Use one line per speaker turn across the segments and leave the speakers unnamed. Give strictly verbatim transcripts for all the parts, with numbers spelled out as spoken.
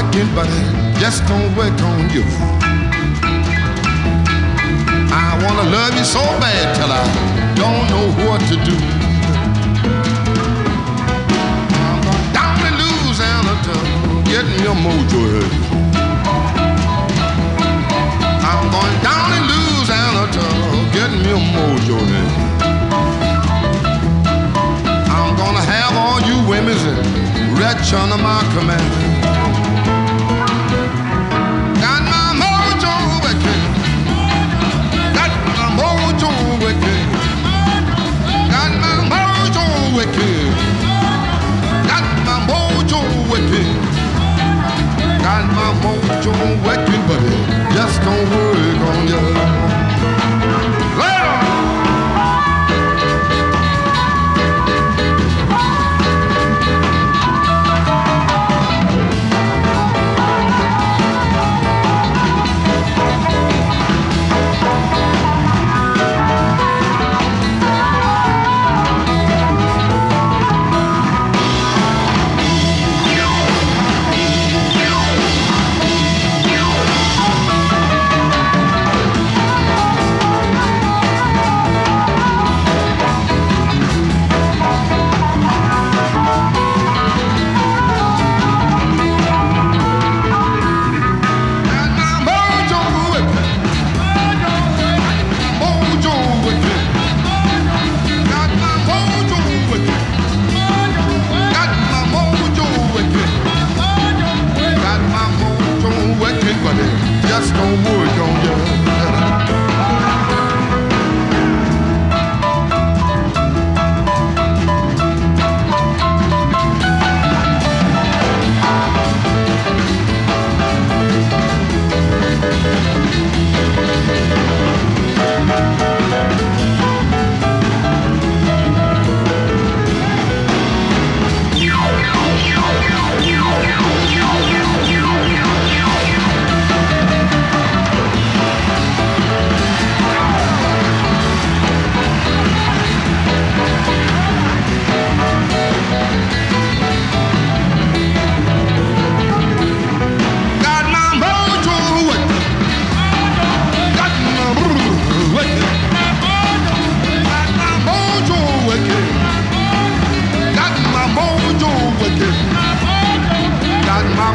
working, but it just don't work on you. I wanna love you so bad till I don't know what to do. I'm going down in Louisiana to get me a mojo head. I'm going down in Louisiana to get me a mojo head. I'm gonna have all you women wretch under my command. Got my mojo working. Got my mojo working. Got my mojo working. Got my mojo working. Got my mojo working, but it just don't work on you. Later! Just don't work on you.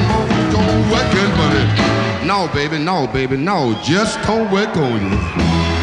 No, baby, no, baby, no. Just don't work on you.